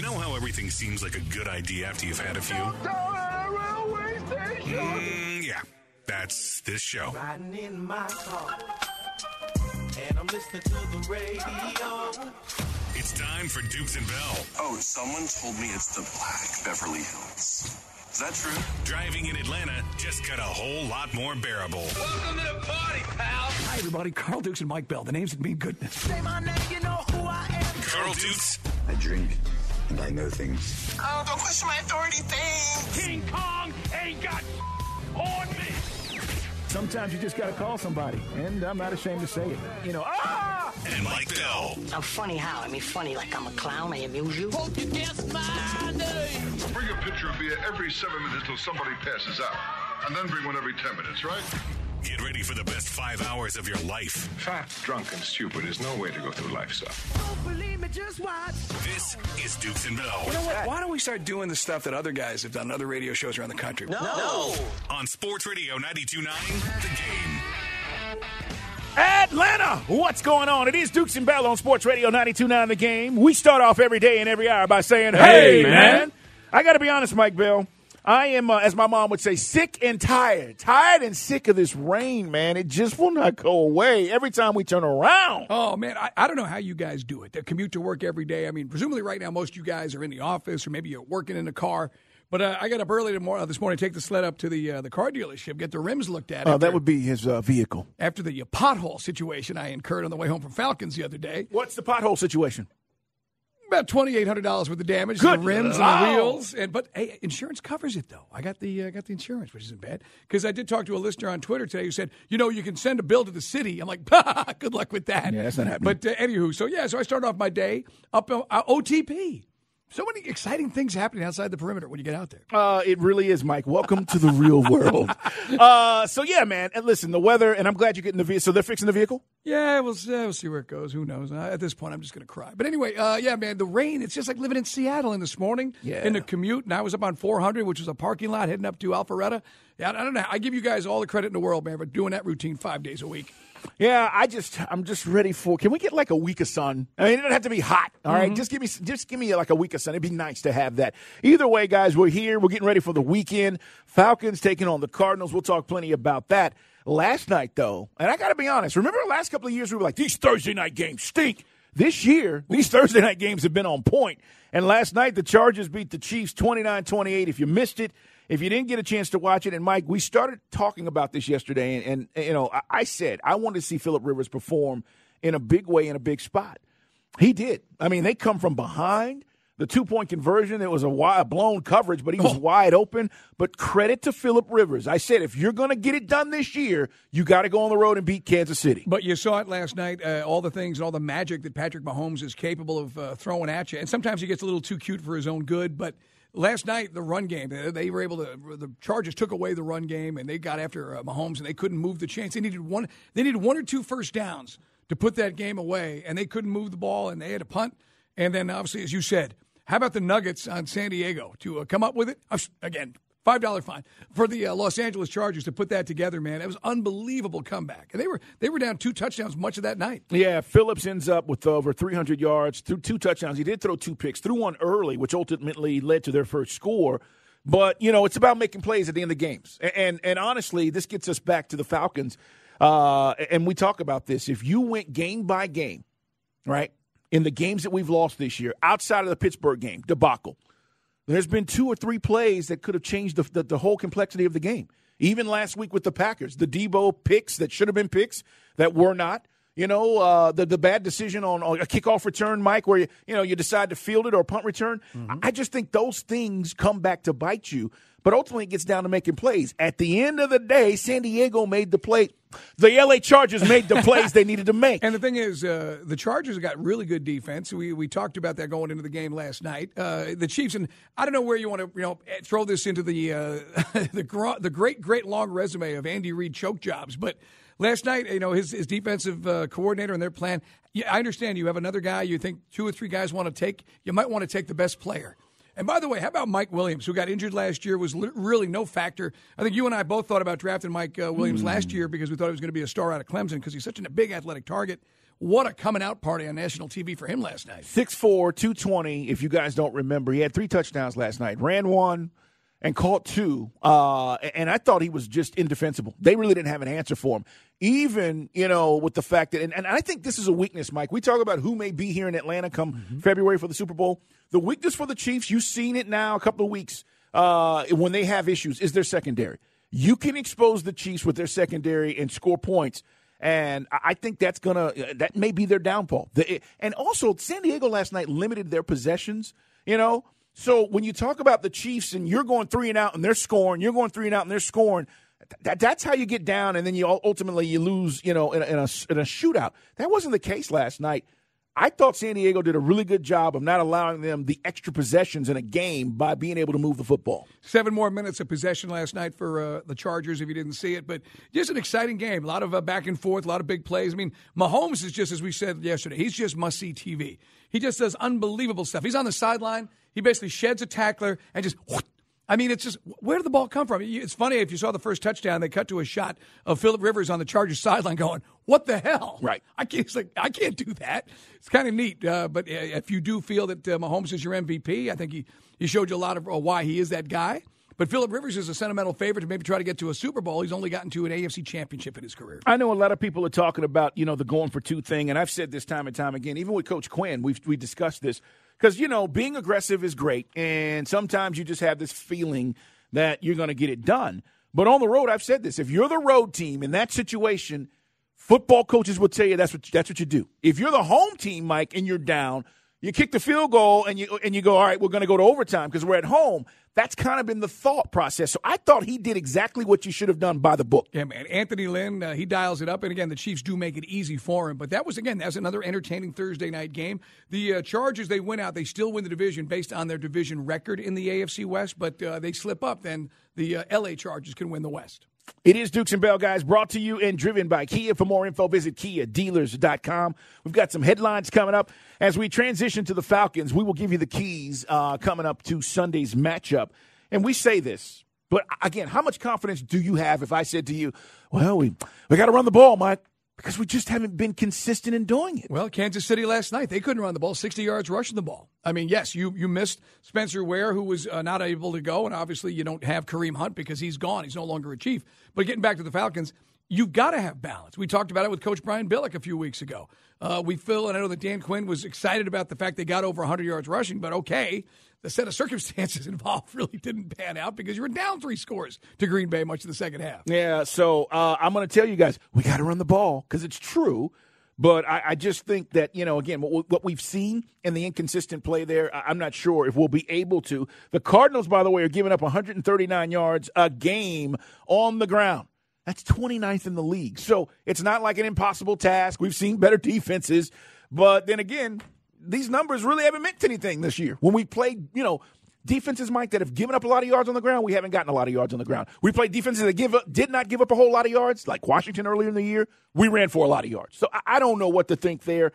You know how everything seems like a good idea after you've had a few? Yeah, that's this show. Riding in my car, and I'm listening to the radio. It's time for Dukes and Bell. Oh, someone told me it's the Black Beverly Hills. Is that true? Driving in Atlanta just got a whole lot more bearable. Welcome to the party, pal. Hi, everybody. Carl Dukes and Mike Bell. The names that mean goodness. Say my name, you know who I am. Carl Dukes. I drink and I know things. Oh, don't question my authority thing. King Kong ain't got on me. Sometimes you just got to call somebody, and I'm not ashamed to say it. You know, ah! And Mike Bell. I'm funny how? I mean, funny like I'm a clown. I amuse you. Hope you guess my name. Bring a pitcher of beer every 7 minutes till somebody passes out. And then bring one every 10 minutes, right? Get ready for the best 5 hours of your life. Fat, drunk, and stupid is no way to go through life, sir. Don't believe me, just watch. This is Dukes and Bell. You know what? Why don't we start doing the stuff that other guys have done on other radio shows around the country? No. On Sports Radio 92.9, The Game. Atlanta, what's going on? It is Dukes and Bell on Sports Radio 92.9 The Game. We start off every day and every hour by saying, hey, man. I got to be honest, Mike Bell. I am, as my mom would say, sick and tired. Tired and sick of this rain, man. It just will not go away every time we turn around. Oh, man, I don't know how you guys do it. The commute to work every day. I mean, presumably right now most of you guys are in the office or maybe you're working in a car. But I got up early this morning, take the sled up to the car dealership, get the rims looked at. That would be his vehicle. After the pothole situation I incurred on the way home from Falcons the other day. What's the pothole situation? About $2,800 worth of damage to the rims and the wheels, but hey, insurance covers it though. I got the insurance, which isn't bad. Because I did talk to a listener on Twitter today who said, you can send a bill to the city. I'm like, good luck with that. Yeah, that's not happening. But anywho, so I started off my day up OTP. So many exciting things happening outside the perimeter when you get out there. It really is, Mike. Welcome to the real world. So, yeah, man. And listen, the weather, and I'm glad you're getting the vehicle. So they're fixing the vehicle? Yeah, we'll see where it goes. Who knows? At this point, I'm just going to cry. But anyway, yeah, man, the rain, it's just like living in Seattle in this morning in the commute. And I was up on 400, which was a parking lot heading up to Alpharetta. Yeah, I don't know. I give you guys all the credit in the world, man, for doing that routine 5 days a week. Yeah, I'm just ready for. Can we get like a week of sun? I mean, it doesn't have to be hot. All right, just give me like a week of sun. It'd be nice to have that. Either way, guys, we're here. We're getting ready for the weekend. Falcons taking on the Cardinals. We'll talk plenty about that. Last night, though, and I got to be honest. Remember the last couple of years we were like, these Thursday night games stink. This year, these Thursday night games have been on point. And last night, the Chargers beat the Chiefs 29-28. If you missed it, if you didn't get a chance to watch it, and Mike, we started talking about this yesterday, and I said I wanted to see Phillip Rivers perform in a big way in a big spot. He did. I mean, they come from behind. The 2-point conversion, it was a blown coverage, but he was wide open. But credit to Phillip Rivers. I said, if you're going to get it done this year, you got to go on the road and beat Kansas City. But you saw it last night, all the things and all the magic that Patrick Mahomes is capable of throwing at you. And sometimes he gets a little too cute for his own good, but last night, the run game, they were able to. The Chargers took away the run game, and they got after Mahomes, and they couldn't move the chains. They needed one or two first downs to put that game away, and they couldn't move the ball, and they had to punt. And then, obviously, as you said, how about the Nuggets on San Diego to come up with it? Again, $5 fine for the Los Angeles Chargers to put that together, man. It was an unbelievable comeback. And they were down 2 touchdowns much of that night. Yeah, Phillips ends up with over 300 yards, threw 2 touchdowns. He did throw 2 picks, threw one early, which ultimately led to their first score. But, it's about making plays at the end of games. And honestly, this gets us back to the Falcons. And we talk about this. If you went game by game, right, in the games that we've lost this year, outside of the Pittsburgh game, debacle, there's been 2 or 3 plays that could have changed the whole complexity of the game. Even last week with the Packers, the Debo picks that should have been picks that were not. The bad decision on a kickoff return, Mike, where you decide to field it or punt return. Mm-hmm. I just think those things come back to bite you. But ultimately, it gets down to making plays. At the end of the day, San Diego made the play. The L.A. Chargers made the plays they needed to make. And the thing is, the Chargers have got really good defense. We talked about that going into the game last night. The Chiefs, and I don't know where you want to throw this into the great long resume of Andy Reid choke jobs, but last night, his defensive coordinator and their plan. Yeah, I understand you have another guy you think 2 or 3 guys want to take. You might want to take the best player. And by the way, how about Mike Williams, who got injured last year, was really no factor. I think you and I both thought about drafting Mike Williams last year because we thought he was going to be a star out of Clemson because he's such a big athletic target. what a coming out party on national TV for him last night. 6'4", 220, if you guys don't remember. He had 3 touchdowns last night. Ran 1 and caught 2. And I thought he was just indefensible. They really didn't have an answer for him. Even, with the fact that – and I think this is a weakness, Mike. We talk about who may be here in Atlanta come February for the Super Bowl. The weakness for the Chiefs, you've seen it now a couple of weeks when they have issues, is their secondary. You can expose the Chiefs with their secondary and score points. And I think that may be their downfall. And also, San Diego last night limited their possessions, So when you talk about the Chiefs and you're going 3 and out and they're scoring, you're going 3 and out and they're scoring, that's how you get down, and then you ultimately lose, in a shootout. That wasn't the case last night. I thought San Diego did a really good job of not allowing them the extra possessions in a game by being able to move the football. 7 more minutes of possession last night for the Chargers, if you didn't see it. But just an exciting game. A lot of back and forth, a lot of big plays. I mean, Mahomes is just, as we said yesterday, he's just must-see TV. He just does unbelievable stuff. He's on the sideline. He basically sheds a tackler and just I mean, it's just, where did the ball come from? It's funny, if you saw the first touchdown, they cut to a shot of Phillip Rivers on the Chargers sideline going, what the hell? Right. I can't do that. It's kind of neat. But if you do feel that Mahomes is your MVP, I think he showed you a lot of why he is that guy. But Phillip Rivers is a sentimental favorite to maybe try to get to a Super Bowl. He's only gotten to an AFC championship in his career. I know a lot of people are talking about, the going for 2 thing, and I've said this time and time again, even with Coach Quinn, we discussed this. Because, being aggressive is great, and sometimes you just have this feeling that you're going to get it done. But on the road, I've said this, if you're the road team in that situation, football coaches will tell you that's what you do. If you're the home team, Mike, and you're down, you kick the field goal and you go, all right, we're going to go to overtime because we're at home. That's kind of been the thought process. So I thought he did exactly what you should have done by the book. Yeah, man. Anthony Lynn, he dials it up. And, again, the Chiefs do make it easy for him. But that was another entertaining Thursday night game. The Chargers, they win out. They still win the division based on their division record in the AFC West. But they slip up. Then the L.A. Chargers can win the West. It is Dukes and Bell, guys, brought to you and driven by Kia. For more info, visit KiaDealers.com. We've got some headlines coming up. As we transition to the Falcons, we will give you the keys coming up to Sunday's matchup. And we say this, but again, how much confidence do you have if I said to you, well, we got to run the ball, Mike, because we just haven't been consistent in doing it. Well, Kansas City last night, they couldn't run the ball, 60 yards rushing the ball. I mean, yes, you missed Spencer Ware, who was not able to go, and obviously you don't have Kareem Hunt because he's gone. He's no longer a Chief. But getting back to the Falcons, you've got to have balance. We talked about it with Coach Brian Billick a few weeks ago. We feel, and I know that Dan Quinn was excited about the fact they got over 100 yards rushing, but okay, the set of circumstances involved really didn't pan out because you were down 3 scores to Green Bay much of the second half. Yeah, so I'm going to tell you guys, we got to run the ball because it's true. But I just think that, again, what we've seen in the inconsistent play there, I'm not sure if we'll be able to. The Cardinals, by the way, are giving up 139 yards a game on the ground. That's 29th in the league. So it's not like an impossible task. We've seen better defenses. But then again, these numbers really haven't meant anything this year. When we played, defenses, Mike, that have given up a lot of yards on the ground, we haven't gotten a lot of yards on the ground. We played defenses that did not give up a whole lot of yards, like Washington earlier in the year. We ran for a lot of yards. So I don't know what to think there.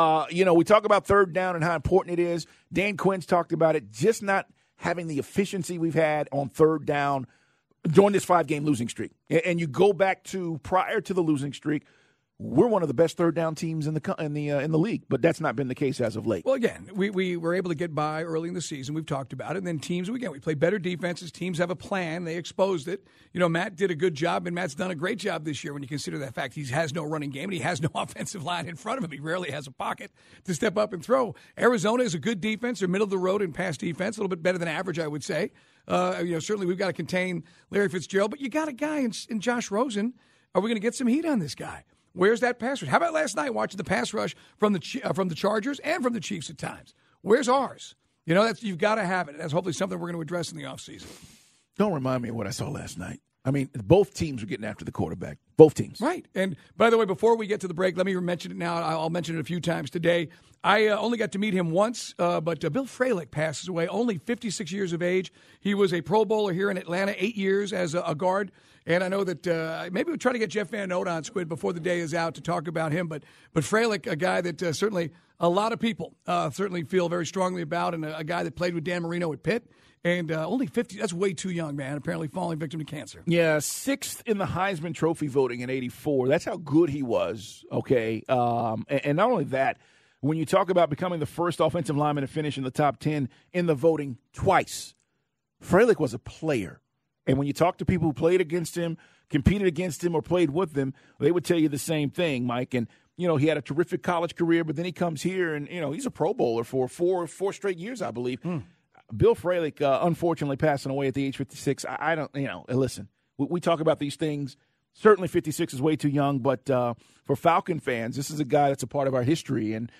We talk about third down and how important it is. Dan Quinn's talked about it, just not having the efficiency we've had on third down during this 5-game losing streak. And you go back to prior to the losing streak, we're one of the best third down teams in the league, but that's not been the case as of late. Well, again, we were able to get by early in the season. We've talked about it. And then teams, again, we play better defenses. Teams have a plan. They exposed it. Matt did a good job, and Matt's done a great job this year when you consider that fact he has no running game and he has no offensive line in front of him. He rarely has a pocket to step up and throw. Arizona is a good defense. They're middle of the road in pass defense, a little bit better than average, I would say. Certainly we've got to contain Larry Fitzgerald, but you got a guy in Josh Rosen. Are we going to get some heat on this guy? Where's that pass rush? How about last night watching the pass rush from the Chargers and from the Chiefs at times? Where's ours? You've got to have it. That's hopefully something we're going to address in the offseason. Don't remind me of what I saw last night. I mean, both teams are getting after the quarterback. Both teams. Right. And by the way, before we get to the break, let me mention it now. I'll mention it a few times today. I only got to meet him once, but Bill Fralick passes away, only 56 years of age. He was a Pro Bowler here in Atlanta, 8 years as a guard. And I know that maybe we'll try to get Jeff Van Note on, Squid, before the day is out to talk about him. But Fralick, a guy that certainly a lot of people certainly feel very strongly about, and a guy that played with Dan Marino at Pitt. And only 50, that's way too young, man, apparently falling victim to cancer. Yeah, 6th in the Heisman Trophy voting. voting in '84. That's how good he was. Okay, and not only that, when you talk about becoming the first offensive lineman to finish in the top 10 in the voting twice, Froelich was a player. And when you talk to people who played against him, competed against him, or played with him, they would tell you the same thing, Mike. And he had a terrific college career, but then he comes here and he's a Pro Bowler for four straight years, I believe. Bill Froelich, unfortunately, passing away at the age 56. I don't, listen, we talk about these things. Certainly 56 is way too young, but for Falcon fans, this is a guy that's a part of our history, and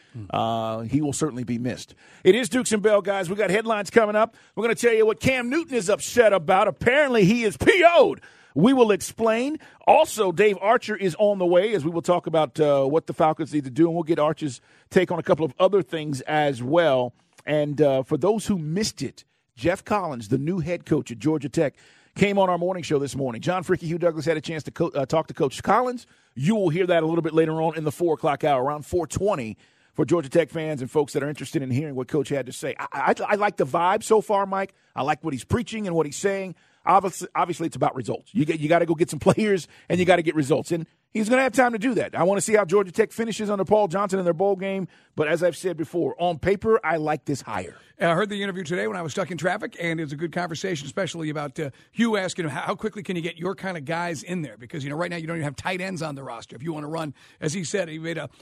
he will certainly be missed. It is Dukes and Bell, guys. We got headlines coming up. We're going to tell you what Cam Newton is upset about. Apparently, he is PO'd. We will explain. Also, Dave Archer is on the way, as we will talk about what the Falcons need to do, and we'll get Archer's take on a couple of other things as well. And for those who missed it, Jeff Collins, the new head coach at Georgia Tech, came on our morning show this morning. John Fricky, Hugh Douglas had a chance to talk to Coach Collins. You will hear that a little bit later on in the 4 o'clock hour, around 4:20, for Georgia Tech fans and folks that are interested in hearing what Coach had to say. I like the vibe so far, Mike. I like what he's preaching and what he's saying. Obviously, it's about results. You got to go get some players, and you got to get results. And he's going to have time to do that. I want to see how Georgia Tech finishes under Paul Johnson in their bowl game. But as I've said before, on paper, I like this hire. I heard the interview today when I was stuck in traffic, and it was a good conversation, especially about Hugh asking him how quickly can you get your kind of guys in there? Because, right now you don't even have tight ends on the roster. If you want to run, as he said, he made a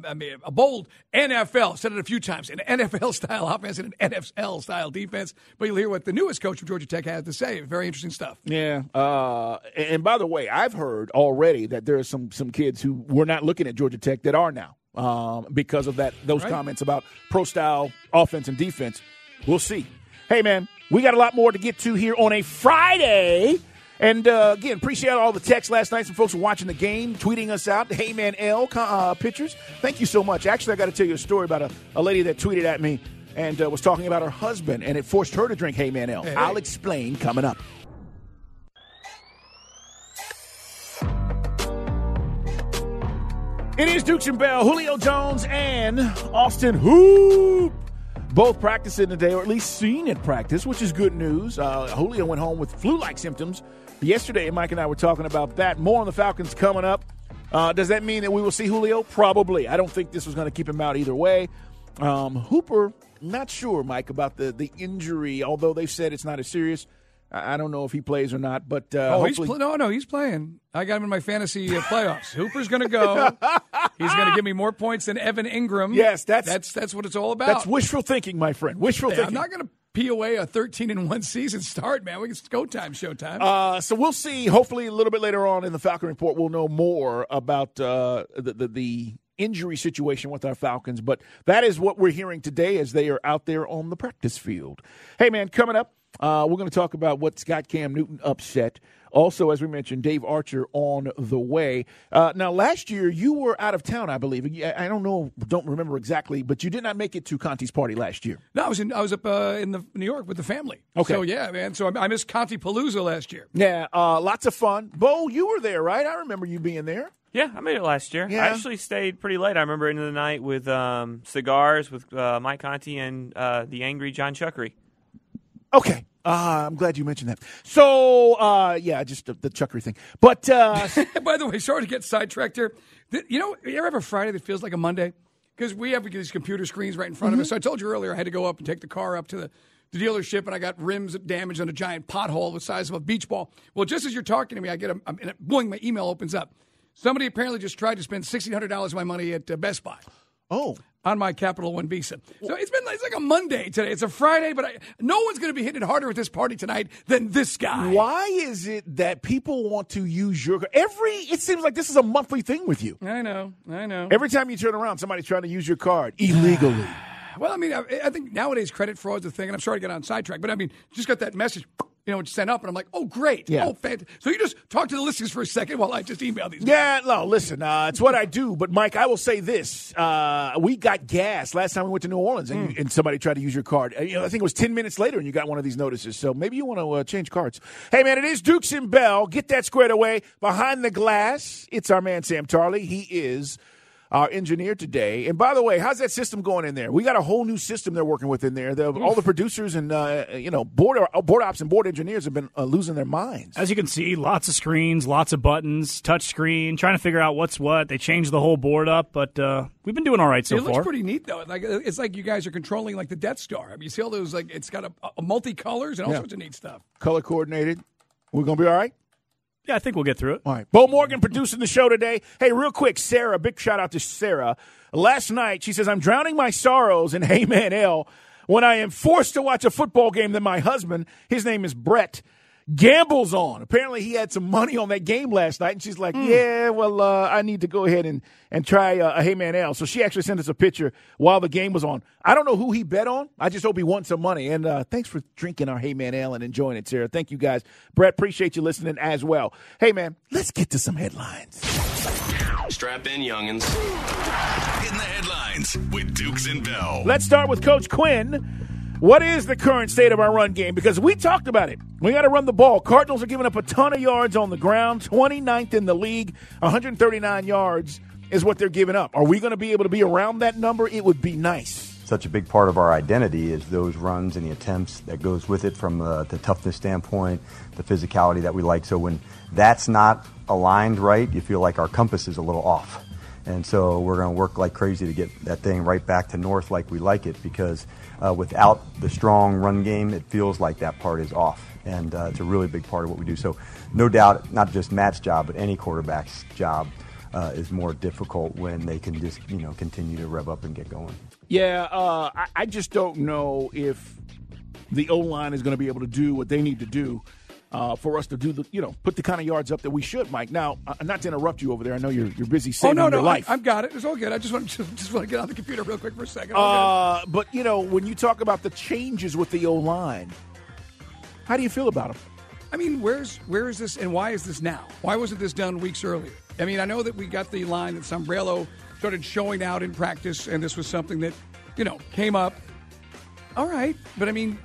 bold NFL, said it a few times, an NFL-style offense and an NFL-style defense. But you'll hear what the newest coach of Georgia Tech has to say. Very interesting stuff. Yeah. And by the way, I've heard already that there are some kids who were not looking at Georgia Tech that are now. Because of those comments about pro-style offense and defense. We'll see. Hey, man, we got a lot more to get to here on a Friday. And, again, appreciate all the texts last night. Some folks were watching the game, tweeting us out. Hey, man, L pictures. Thank you so much. Actually, I got to tell you a story about a lady that tweeted at me and was talking about her husband, and it forced her to drink Hey, man, L. Hey. I'll explain coming up. It is Dukes and Bell, Julio Jones and Austin Hoop. Both practicing today, or at least seen at practice, which is good news. Julio went home with flu-like symptoms yesterday, and Mike and I were talking about that. More on the Falcons coming up. Does that mean that we will see Julio? Probably. I don't think this was going to keep him out either way. Hooper, not sure, Mike, about the injury, although they've said it's not as serious. I don't know if he plays or not, but hopefully. He's playing. I got him in my fantasy playoffs. Hooper's going to go. He's going to give me more points than Evan Ingram. Yes, that's what it's all about. That's wishful thinking, my friend. Wishful thinking. I'm not going to pee away a 13-1 season start, man. It's go time, showtime. So we'll see. Hopefully, a little bit later on in the Falcon Report, we'll know more about the injury situation with our Falcons. But that is what we're hearing today as they are out there on the practice field. Hey, man, coming up. We're going to talk about what's got Cam Newton upset. Also, as we mentioned, Dave Archer on the way. Now, last year, you were out of town, I believe. I don't remember exactly, but you did not make it to Conti's party last year. No, I was up in New York with the family. Okay. So, yeah, man. So I missed Conti Palooza last year. Yeah, lots of fun. Bo, you were there, right? I remember you being there. Yeah, I made it last year. Yeah. I actually stayed pretty late. I remember into the night with cigars with Mike Conti and the angry John Chuckery. Okay. I'm glad you mentioned that. So, just the Chuckery thing. But by the way, sorry to get sidetracked here. You ever have a Friday that feels like a Monday? Because we have these computer screens right in front of us. So I told you earlier I had to go up and take the car up to the dealership, and I got rims damaged on a giant pothole the size of a beach ball. Well, just as you're talking to me, I get boing, my email opens up. Somebody apparently just tried to spend $1,600 of my money at Best Buy. Oh. On my Capital One Visa. So it's like a Monday today. It's a Friday, but no one's going to be hitting it harder at this party tonight than this guy. Why is it that people want to use your – it seems like this is a monthly thing with you. I know. Every time you turn around, somebody's trying to use your card illegally. Well, I mean, I think nowadays credit fraud's a thing, and I'm sorry to get on sidetrack, but I mean, just got that message – it's sent up, and I'm like, oh, great. Yeah. Oh, fantastic. So you just talk to the listeners for a second while I just email these guys. Yeah, no, listen, it's what I do. But, Mike, I will say this. We got gas last time we went to New Orleans, and somebody tried to use your card. I think it was 10 minutes later, and you got one of these notices. So maybe you want to change cards. Hey, man, it is Dukes and Bell. Get that squared away. Behind the glass, it's our man, Sam Tarley. He is our engineer today. And by the way, how's that system going in there? We got a whole new system they're working with in there. All the producers and board ops and board engineers have been losing their minds. As you can see, lots of screens, lots of buttons, touch screen, trying to figure out what's what. They changed the whole board up, but we've been doing all right so far. It looks pretty neat, though. It's like you guys are controlling like the Death Star. I mean, you see all those, like, it's got a multicolors and all sorts of neat stuff. Color coordinated. We're going to be all right? Yeah, I think we'll get through it. All right. Bo Morgan producing the show today. Hey, real quick, Sarah, big shout out to Sarah. Last night, she says, I'm drowning my sorrows in Hey Man L when I am forced to watch a football game that my husband, his name is Brett, gambles on. Apparently, he had some money on that game last night, and she's like, yeah, well, I need to go ahead and try a Hey Man L. So she actually sent us a picture while the game was on. I don't know who he bet on. I just hope he won some money. And thanks for drinking our Hey Man L and enjoying it, Sarah. Thank you, guys. Brett, appreciate you listening as well. Hey, man, let's get to some headlines. Strap in, youngins. In the headlines with Dukes and Bell. Let's start with Coach Quinn. What is the current state of our run game? Because we talked about it. We got to run the ball. Cardinals are giving up a ton of yards on the ground, 29th in the league, 139 yards is what they're giving up. Are we going to be able to be around that number? It would be nice. Such a big part of our identity is those runs and the attempts that goes with it from the toughness standpoint, the physicality that we like. So when that's not aligned right, you feel like our compass is a little off. And so we're going to work like crazy to get that thing right back to north like we like it, because without the strong run game, it feels like that part is off. And it's a really big part of what we do. So no doubt, not just Matt's job, but any quarterback's job is more difficult when they can just, continue to rev up and get going. Yeah, I just don't know if the O-line is going to be able to do what they need to do for us to do put the kind of yards up that we should, Mike. Now, not to interrupt you over there. I know you're busy saving your life. I've got it. It's all good. I just want to get on the computer real quick for a second. But when you talk about the changes with the O-line, how do you feel about them? I mean, where is this, and why is this now? Why wasn't this done weeks earlier? I mean, I know that we got the line that Sombrello started showing out in practice, and this was something that, came up. All right, but I mean,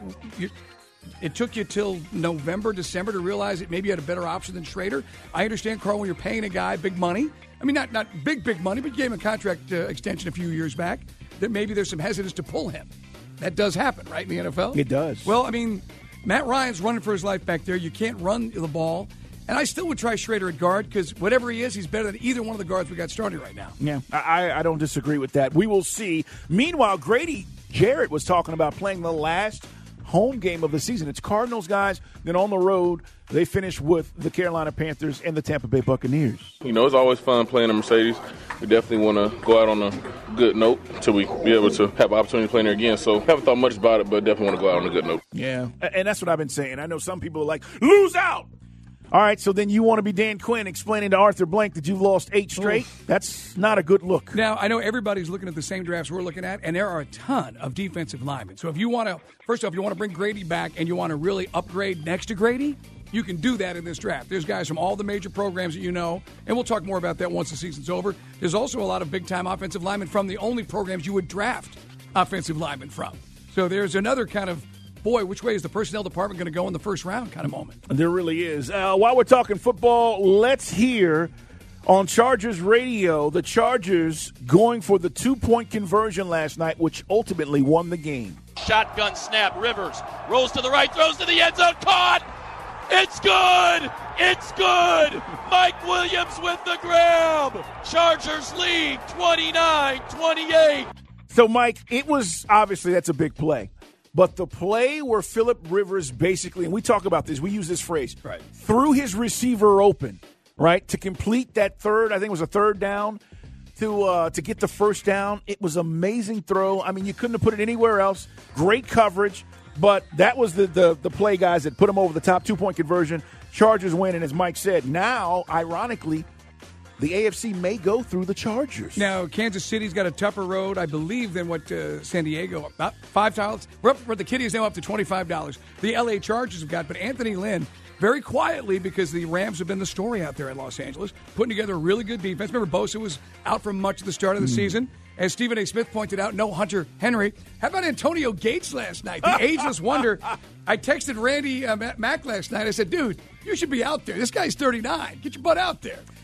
it took you till November, December to realize that maybe you had a better option than Schrader. I understand, Carl, when you're paying a guy big money. I mean, not big money, but you gave him a contract extension a few years back, that maybe there's some hesitance to pull him. That does happen, right, in the NFL? It does. Well, I mean, Matt Ryan's running for his life back there. You can't run the ball. And I still would try Schrader at guard, because whatever he is, he's better than either one of the guards we got starting right now. Yeah, I don't disagree with that. We will see. Meanwhile, Grady Jarrett was talking about playing the last home game of the season. It's Cardinals, guys. Then on the road, they finish with the Carolina Panthers and the Tampa Bay Buccaneers. It's always fun playing the Mercedes. We definitely want to go out on a good note until we be able to have an opportunity to play there again. So haven't thought much about it, but definitely want to go out on a good note. Yeah, and that's what I've been saying. I know some people are like, lose out. All right, so then you want to be Dan Quinn explaining to Arthur Blank that you've lost 8 straight? That's not a good look. Now, I know everybody's looking at the same drafts we're looking at, and there are a ton of defensive linemen. So if you want to, first off, you want to bring Grady back and you want to really upgrade next to Grady, you can do that in this draft. There's guys from all the major programs that you know, and we'll talk more about that once the season's over. There's also a lot of big-time offensive linemen from the only programs you would draft offensive linemen from. So there's another kind of, boy, which way is the personnel department going to go in the first round kind of moment? There really is. While we're talking football, let's hear on Chargers radio the Chargers going for the 2-point conversion last night, which ultimately won the game. Shotgun snap. Rivers rolls to the right, throws to the end zone. Caught! It's good! It's good! Mike Williams with the grab! Chargers lead 29-28. So, Mike, it was obviously that's a big play. But the play where Phillip Rivers basically, and we talk about this, we use this phrase, right, threw his receiver open, right, to complete that third, I think it was a third down, to get the first down. It was an amazing throw. I mean, you couldn't have put it anywhere else. Great coverage. But that was the play, guys, that put him over the top. 2-point conversion. Chargers win, and as Mike said, now, ironically, the AFC may go through the Chargers. Now, Kansas City's got a tougher road, I believe, than what San Diego. About $5. We're up for the Kitties now up to $25. The LA Chargers have got, but Anthony Lynn, very quietly, because the Rams have been the story out there in Los Angeles, putting together a really good defense. Remember, Bosa was out for much of the start of the season. As Stephen A. Smith pointed out, no Hunter Henry. How about Antonio Gates last night? The ageless wonder. I texted Randy Mack last night. I said, dude, you should be out there. This guy's 39. Get your butt out there.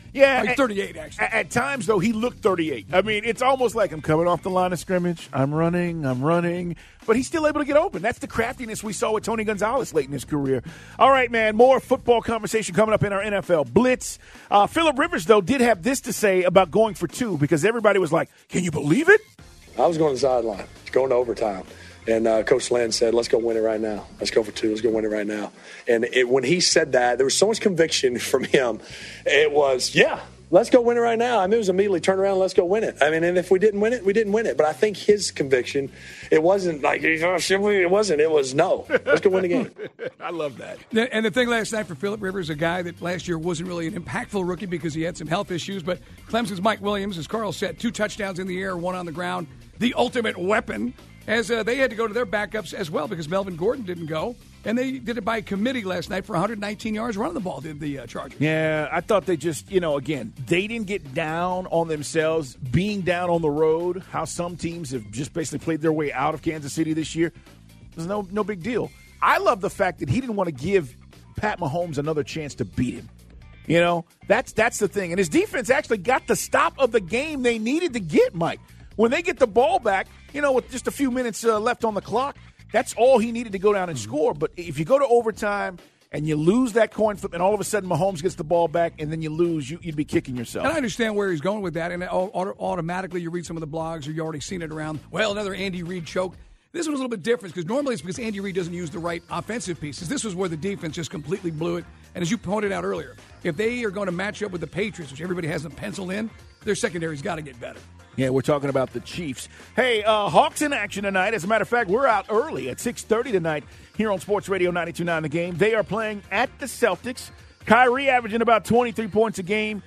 Yeah. He's 38, actually. At times, though, he looked 38. I mean, it's almost like I'm coming off the line of scrimmage. I'm running. But he's still able to get open. That's the craftiness we saw with Tony Gonzalez late in his career. All right, man, more football conversation coming up in our NFL Blitz. Phillip Rivers, though, did have this to say about going for 2 because everybody was like, can you believe it? I was going to the sideline, going to overtime. And Coach Lynn said, let's go win it right now. Let's go for 2. Let's go win it right now. And when he said that, there was so much conviction from him. It was, yeah, let's go win it right now. I mean, it was immediately turn around and let's go win it. I mean, and if we didn't win it, we didn't win it. But I think his conviction, it wasn't like, it wasn't. It was, no, let's go win the game. I love that. And the thing last night for Phillip Rivers, a guy that last year wasn't really an impactful rookie because he had some health issues, but Clemson's Mike Williams, as Carl said, 2 touchdowns in the air, 1 on the ground, the ultimate weapon, as they had to go to their backups as well because Melvin Gordon didn't go. And they did it by committee last night for 119 yards running the ball, did the Chargers. Yeah, I thought they just, again, they didn't get down on themselves being down on the road, how some teams have just basically played their way out of Kansas City this year. There's no big deal. I love the fact that he didn't want to give Pat Mahomes another chance to beat him. That's the thing. And his defense actually got the stop of the game they needed to get, Mike. When they get the ball back, with just a few minutes left on the clock, that's all he needed to go down and score. But if you go to overtime and you lose that coin flip and all of a sudden Mahomes gets the ball back and then you lose, you'd be kicking yourself. And I understand where he's going with that. And automatically you read some of the blogs or you already seen it around, well, another Andy Reid choke. This one was a little bit different because normally it's because Andy Reid doesn't use the right offensive pieces. This was where the defense just completely blew it. And as you pointed out earlier, if they are going to match up with the Patriots, which everybody has them penciled in, their secondary's got to get better. Yeah, we're talking about the Chiefs. Hey, Hawks in action tonight. As a matter of fact, we're out early at 6:30 tonight here on Sports Radio 92.9 The Game. They are playing at the Celtics. Kyrie averaging about 23 points a game.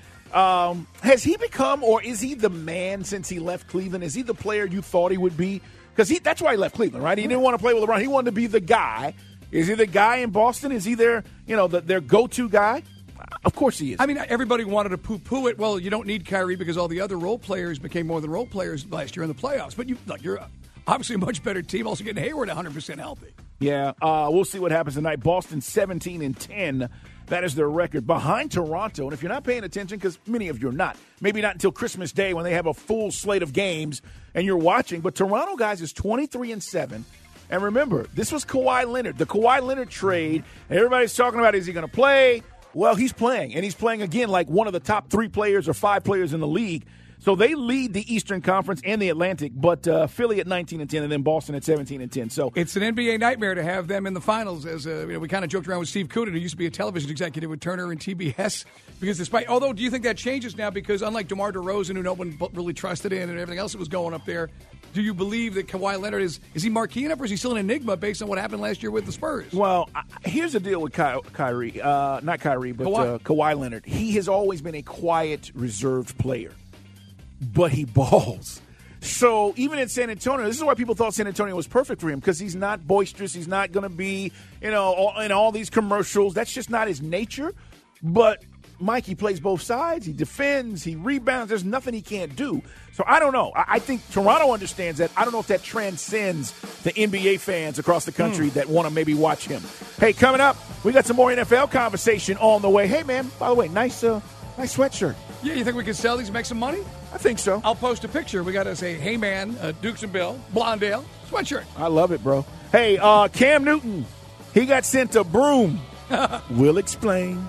Has he become, or is he the man since he left Cleveland? Is he the player you thought he would be? Because that's why he left Cleveland, right? He didn't want to play with LeBron. He wanted to be the guy. Is he the guy in Boston? Is he their go-to guy? Of course he is. I mean, everybody wanted to poo-poo it. Well, you don't need Kyrie because all the other role players became more than role players last year in the playoffs. But you're obviously a much better team. Also getting Hayward 100% healthy. Yeah, we'll see what happens tonight. Boston 17-10. That is their record behind Toronto. And if you're not paying attention, because many of you are not, maybe not until Christmas Day when they have a full slate of games and you're watching. But Toronto, guys, is 23-7. And remember, this was Kawhi Leonard, the Kawhi Leonard trade. And everybody's talking about, is he going to play? Well, he's playing, and he's playing again like one of the top 3 players or 5 players in the league. So they lead the Eastern Conference and the Atlantic, but Philly at 19-10 and then Boston at 17-10. So it's an NBA nightmare to have them in the finals. As we kind of joked around with Steve Coonan, who used to be a television executive with Turner and TBS. Because although, do you think that changes now? Because unlike DeMar DeRozan, who no one really trusted in, and everything else that was going up there, do you believe that Kawhi Leonard is he marquee enough, or is he still an enigma based on what happened last year with the Spurs? Well, here's the deal with Kyrie, not Kyrie, but Kawhi Leonard. He has always been a quiet, reserved player, but he balls. So even in San Antonio, this is why people thought San Antonio was perfect for him, because he's not boisterous. He's not going to be, in all these commercials. That's just not his nature. But Mike, he plays both sides. He defends. He rebounds. There's nothing he can't do. So I don't know. I think Toronto understands that. I don't know if that transcends the NBA fans across the country that want to maybe watch him. Hey, coming up, we got some more NFL conversation on the way. Hey, man, by the way, nice sweatshirt. Yeah, you think we can sell these and make some money? I think so. I'll post a picture. We got to say, hey, man, Dukes and Bill, Blondale, sweatshirt. I love it, bro. Hey, Cam Newton, he got sent a broom. We'll explain.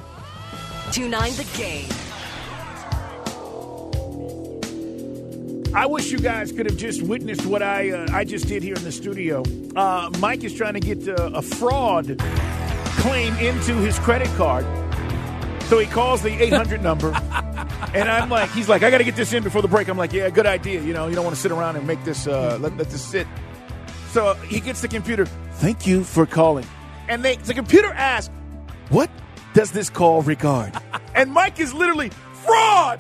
2-9 The Game. I wish you guys could have just witnessed what I just did here in the studio. Mike is trying to get a fraud claim into his credit card. So he calls the 800 number. And he's like, I got to get this in before the break. I'm like, yeah, good idea. You don't want to sit around and make this, let this sit. So he gets the computer. Thank you for calling. And the computer asks, what does this call regard? And Mike is literally, fraud!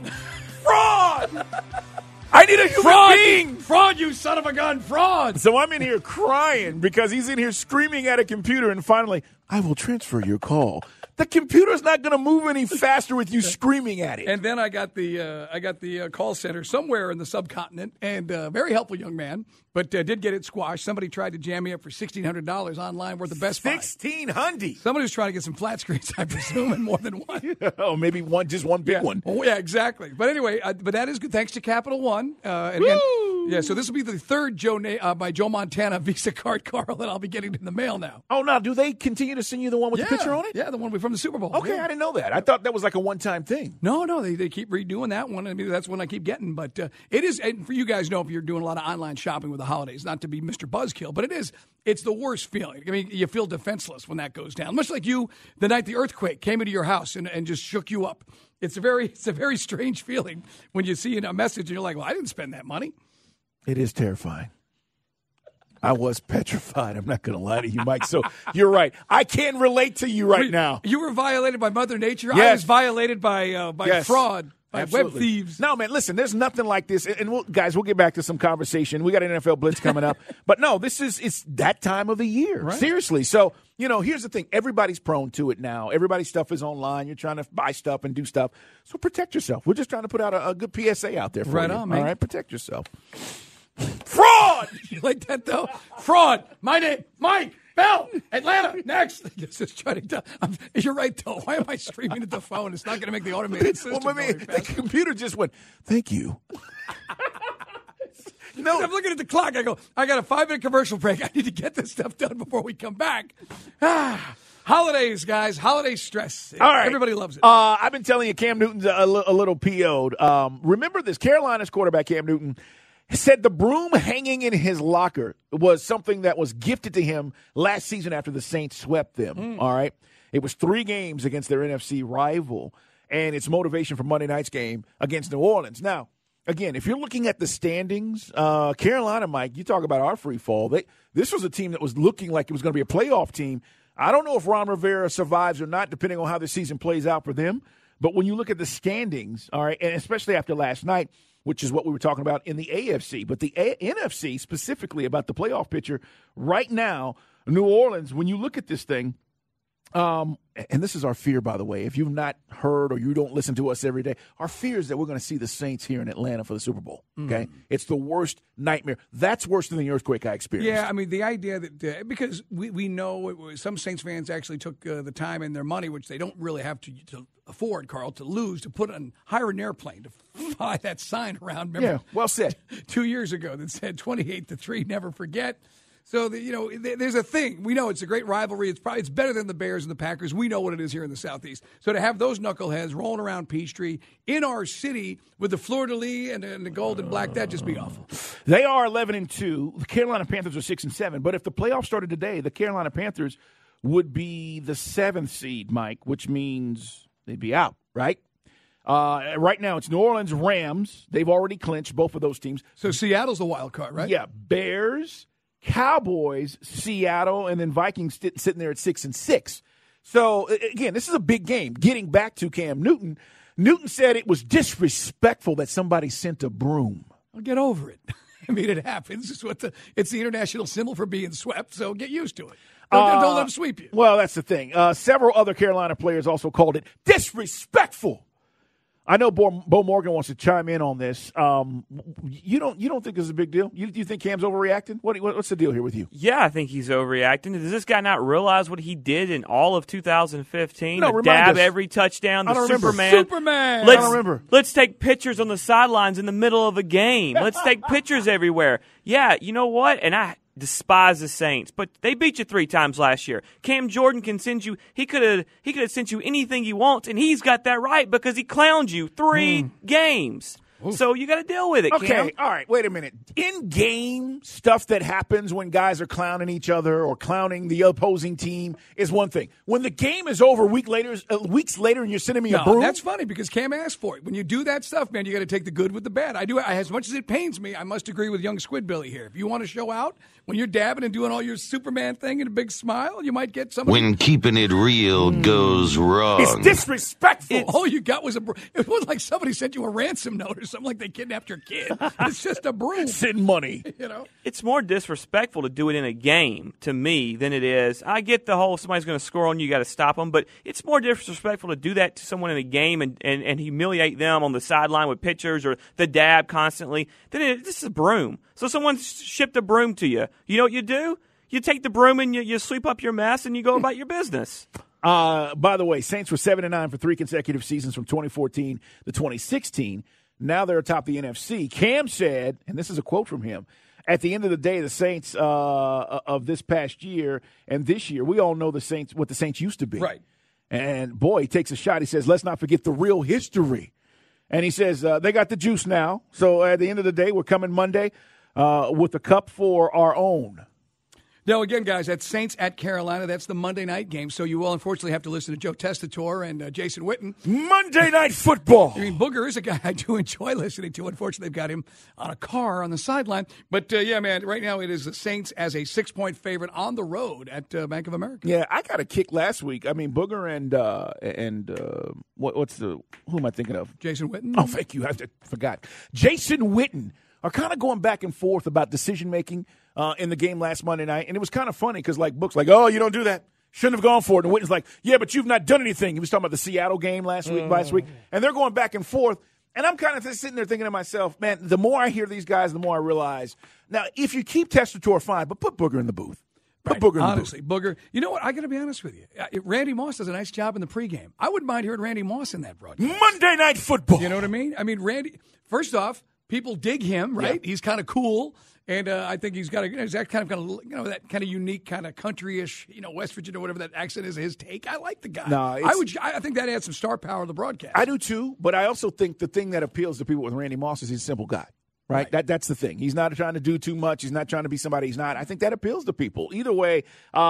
I need a human being! Fraud, you son of a gun, fraud! So I'm in here crying because he's in here screaming at a computer, and finally, I will transfer your call The computer's not going to move any faster with you screaming at it. And then I got the call center somewhere in the subcontinent, and very helpful young man, but did get it squashed. Somebody tried to jam me up for $1,600 online worth the Best Buy. $1,600. Somebody was trying to get some flat screens, I presume, and more than one. Oh, maybe just one big one. Oh, yeah, exactly. But anyway, but that is good. Thanks to Capital One. And again, yeah, so this will be the third my Joe Montana Visa card, Carl, that I'll be getting in the mail now. Oh, now, do they continue to send you the one with the picture on it? Yeah, the one from the Super Bowl. Okay, I didn't know that. I thought that was like a one-time thing. No, they keep redoing that one. I mean, that's one I keep getting. But it is, and for you guys know, if you're doing a lot of online shopping with the holidays, not to be Mr. Buzzkill, but it's the worst feeling. I mean, you feel defenseless when that goes down. Much like you, the night the earthquake came into your house and just shook you up. It's a very strange feeling when you see a message and you're like, well, I didn't spend that money. It is terrifying. I was petrified. I'm not going to lie to you, Mike. So you're right. I can relate to you right now. You were violated by Mother Nature. Yes. I was violated by fraud, by Absolutely. web thieves. No, man, listen, there's nothing like this. And guys, we'll get back to some conversation. We got an NFL Blitz coming up. But no, it's that time of the year. Right. Seriously. So, here's the thing. Everybody's prone to it now. Everybody's stuff is online. You're trying to buy stuff and do stuff. So protect yourself. We're just trying to put out a good PSA out there for you. Right on, man. All right, protect yourself. Fraud! You like that, though? Fraud. My name, Mike Bell, Atlanta, next. You're right, though. Why am I screaming at the phone? It's not going to make the automated system. The computer just went, thank you. No, I'm looking at the clock. I go, I got a 5-minute commercial break. I need to get this stuff done before we come back. Holidays, guys. Holiday stress. All right. Everybody loves it. I've been telling you, Cam Newton's a little PO'd. Remember this. Carolina's quarterback, Cam Newton, said the broom hanging in his locker was something that was gifted to him last season after the Saints swept them. All right. It was 3 games against their NFC rival, and it's motivation for Monday night's game against New Orleans. Now, again, if you're looking at the standings, Carolina, Mike, you talk about our free fall. This was a team that was looking like it was going to be a playoff team. I don't know if Ron Rivera survives or not, depending on how the season plays out for them. But when you look at the standings, all right, and especially after last night, which is what we were talking about in the AFC, but the NFC specifically about the playoff picture right now, New Orleans, when you look at this thing, and this is our fear, by the way, if you've not heard or you don't listen to us every day, our fear is that we're going to see the Saints here in Atlanta for the Super Bowl, okay? It's the worst nightmare. That's worse than the earthquake I experienced. Yeah, I mean, the idea that because we know some Saints fans actually took the time and their money, which they don't really have to afford, Carl, to lose, to hire an airplane to fly that sign around. Remember, yeah, well said. 2 years ago that said 28-3, never forget. So, there's a thing. We know it's a great rivalry. It's better than the Bears and the Packers. We know what it is here in the Southeast. So to have those knuckleheads rolling around Peachtree in our city with the fleur-de-lis and the gold and black, that'd just be awful. They are 11-2. The Carolina Panthers are 6-7. But if the playoffs started today, the Carolina Panthers would be the 7th seed, Mike, which means they'd be out, right? Right now, it's New Orleans, Rams. They've already clinched both of those teams. So Seattle's the wild card, right? Yeah, Bears, Cowboys, Seattle, and then Vikings sitting there at 6-6. So, again, this is a big game. Getting back to Cam Newton, Newton said it was disrespectful that somebody sent a broom. I'll get over it. I mean, it happens. It's the international symbol for being swept, so get used to it. Don't let them sweep you. Well, that's the thing. Several other Carolina players also called it disrespectful. I know Bo Morgan wants to chime in on this. You don't think this is a big deal? You think Cam's overreacting? What's the deal here with you? Yeah, I think he's overreacting. Does this guy not realize what he did in all of 2015? No, dab every touchdown, the Superman. Superman! I don't remember. Let's take pictures on the sidelines in the middle of a game. Let's take pictures everywhere. Yeah, you know what? And I despise the Saints, but they beat you 3 times last year. Cam Jordan can send you. He could have sent you anything he wants, and he's got that right because he clowned you 3 games. Oof. So you got to deal with it, Okay, Cam. all right, wait a minute. In-game stuff that happens when guys are clowning each other or clowning the opposing team is one thing. When the game is over weeks later and you're sending me a broom? That's funny because Cam asked for it. When you do that stuff, man, you got to take the good with the bad. As much as it pains me, I must agree with young Squidbilly here. If you want to show out, when you're dabbing and doing all your Superman thing and a big smile, you might get somebody. When keeping it real goes wrong. It's disrespectful. All you got was it was like somebody sent you a ransom note or something. something like they kidnapped your kid. It's just a broom. Send money. You know? It's more disrespectful to do it in a game, to me, than it is. I get the whole somebody's going to score on you, you got to stop them, but it's more disrespectful to do that to someone in a game and humiliate them on the sideline with pictures or the dab constantly. This is a broom. So someone shipped a broom to you. You know what you do? You take the broom and you sweep up your mess and you go about your business. By the way, Saints were 7-9 for 3 consecutive seasons from 2014 to 2016. Now they're atop the NFC. Cam said, and this is a quote from him, at the end of the day, the Saints of this past year and this year, we all know the Saints, what the Saints used to be. Right. And, boy, he takes a shot. He says, let's not forget the real history. And he says, they got the juice now. So at the end of the day, we're coming Monday with the cup for our own. Now, again, guys, that's Saints at Carolina. That's the Monday night game. So you will, unfortunately, have to listen to Joe Tessitore and Jason Witten. Monday Night Football. I mean, Booger is a guy I do enjoy listening to. Unfortunately, they've got him on a car on the sideline. But, yeah, man, right now it is the Saints as a 6-point favorite on the road at Bank of America. Yeah, I got a kick last week. I mean, Booger who am I thinking of? Jason Witten. Oh, thank you. I forgot. Jason Witten are kind of going back and forth about decision-making in the game last Monday night. And it was kind of funny because, like, Book's like, oh, you don't do that. Shouldn't have gone for it. And Witten's like, yeah, but you've not done anything. He was talking about the Seattle game last week. And they're going back and forth. And I'm kind of sitting there thinking to myself, man, the more I hear these guys, the more I realize. Now, if you keep Tessitore, fine, but put Booger in the booth. Put Booger in Honestly, the booth. Booger. You know what? I got to be honest with you. Randy Moss does a nice job in the pregame. I wouldn't mind hearing Randy Moss in that broadcast. Monday Night Football. You know what I mean? I mean, Randy, first off, people dig him, right? Yeah. He's kind of cool. And I think he's got that kind of that kind of unique, kind of country-ish, West Virginia, whatever that accent is, his take. I like the guy. No, I think that adds some star power to the broadcast. I do too, but I also think the thing that appeals to people with Randy Moss is he's a simple guy, right? That's the thing. He's not trying to do too much. He's not trying to be somebody he's not. I think that appeals to people. Either way,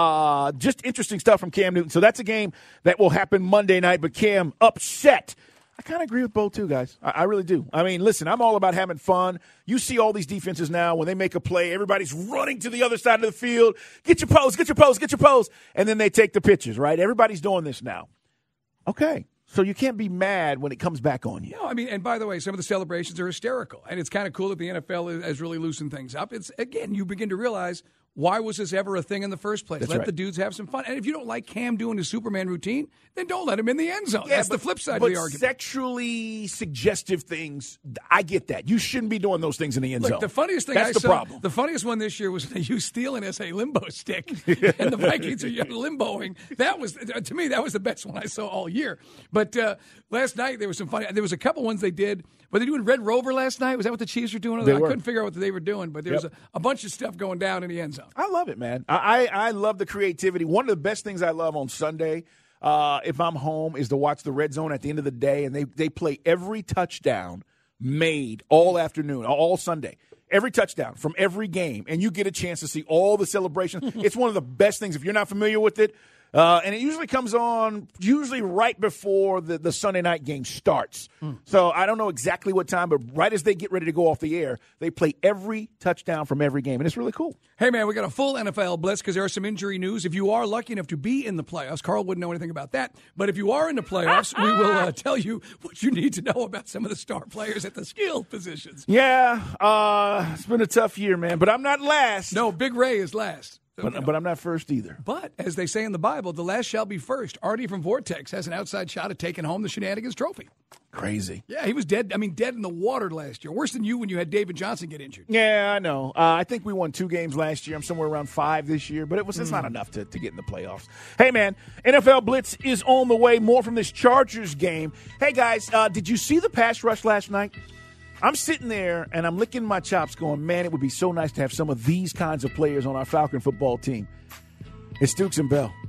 just interesting stuff from Cam Newton. So that's a game that will happen Monday night, but Cam upset. I kind of agree with Bo, too, guys. I really do. I mean, listen, I'm all about having fun. You see all these defenses now, when they make a play, everybody's running to the other side of the field. Get your pose, get your pose, get your pose. And then they take the pictures, right? Everybody's doing this now. Okay. So you can't be mad when it comes back on you. No, I mean, and by the way, some of the celebrations are hysterical. And it's kind of cool that the NFL has really loosened things up. It's, again, you begin to realize, why was this ever a thing in the first place? Let the dudes have some fun. And if you don't like Cam doing his Superman routine, then don't let him in the end zone. Yeah, that's the flip side of the argument. Sexually suggestive things, I get that. You shouldn't be doing those things in the end zone. The funniest thing that's the problem. The funniest one this year was you stealing as a limbo stick, and the Vikings are limboing. That was, to me, that was the best one I saw all year. But last night there was some funny. There was a couple ones they did. Were they doing Red Rover last night? Was that what the Chiefs were doing? I couldn't figure out what they were doing, but there was a bunch of stuff going down in the end zone. I love it, man. I love the creativity. One of the best things I love on Sunday, if I'm home, is to watch the Red Zone at the end of the day, and they play every touchdown made all afternoon, all Sunday. Every touchdown from every game, and you get a chance to see all the celebrations. It's one of the best things. If you're not familiar with it, and it usually comes on right before the Sunday night game starts. So I don't know exactly what time, but right as they get ready to go off the air, they play every touchdown from every game, and it's really cool. Hey, man, we got a full NFL blitz because there are some injury news. If you are lucky enough to be in the playoffs, Carl wouldn't know anything about that, but if you are in the playoffs, we will tell you what you need to know about some of the star players at the skill positions. Yeah, it's been a tough year, man, but I'm not last. No, Big Ray is last. But I'm not first either. But, as they say in the Bible, the last shall be first. Artie from Vortex has an outside shot at taking home the Shenanigans Trophy. Crazy. Yeah, he was dead. I mean, dead in the water last year. Worse than you when you had David Johnson get injured. Yeah, I know. I think we won 2 games last year. I'm somewhere around 5 this year, but it's not enough to get in the playoffs. Hey, man, NFL Blitz is on the way. More from this Chargers game. Hey, guys, did you see the pass rush last night? I'm sitting there, and I'm licking my chops going, man, it would be so nice to have some of these kinds of players on our Falcon football team. It's Dukes and Bell.